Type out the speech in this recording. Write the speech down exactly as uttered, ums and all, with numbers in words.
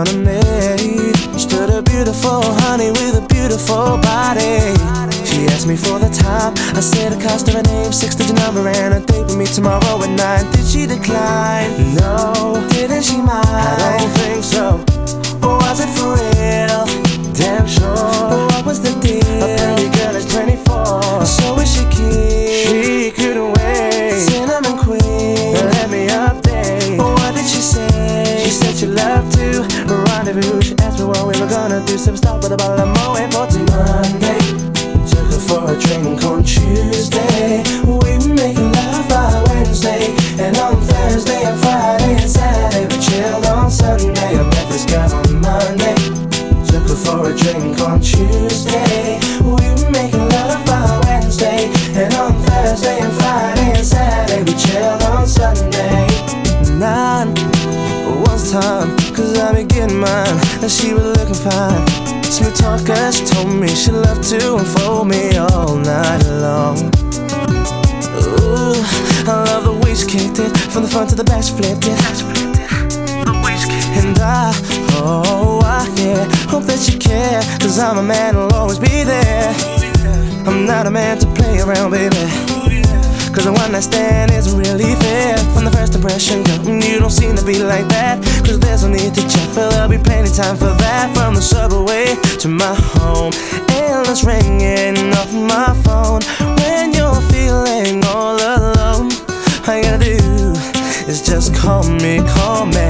front of me stood a beautiful honey with a beautiful body. She asked me for the time, I said the cost of her name, six-digit number, and a date with me tomorrow at nine. Did she decline? No. Didn't she mind? I don't think so. Or was it for real? Damn sure. What was the deal? A pretty girl is twenty-four, so is she keen? She couldn't wait. Cinnamon queen, let me update. What did she say? She said she loved to rendezvous. She asked me what we were gonna do, so we stopped with a bottle of Moët for till Monday. Took her for a drink on Tuesday. We were making love by Wednesday, and on Thursday and Friday and Saturday we chilled on Sunday. I met this girl on Monday. Took her for a drink on Tuesday. We were making love by Wednesday, and on Thursday and Friday and Saturday we chilled on Sunday. Nine was time, cause I been getting mine, and she was looking fine. Smooth talker, she told me she loved to unfold me all night long. Ooh, I love the way she kicked it, from the front to the back she flipped it. And I, oh I, yeah, hope that you care, cause I'm a man who'll always be there. I'm not a man to play around, baby, cause a one night stand isn't really fair. From the first impression, girl, you don't seem to be like that, cause there's no need to check, for there'll be plenty time for that. From the subway to my home, endless ringing off my phone. When you're feeling all alone, all you gotta do is just call me, call me.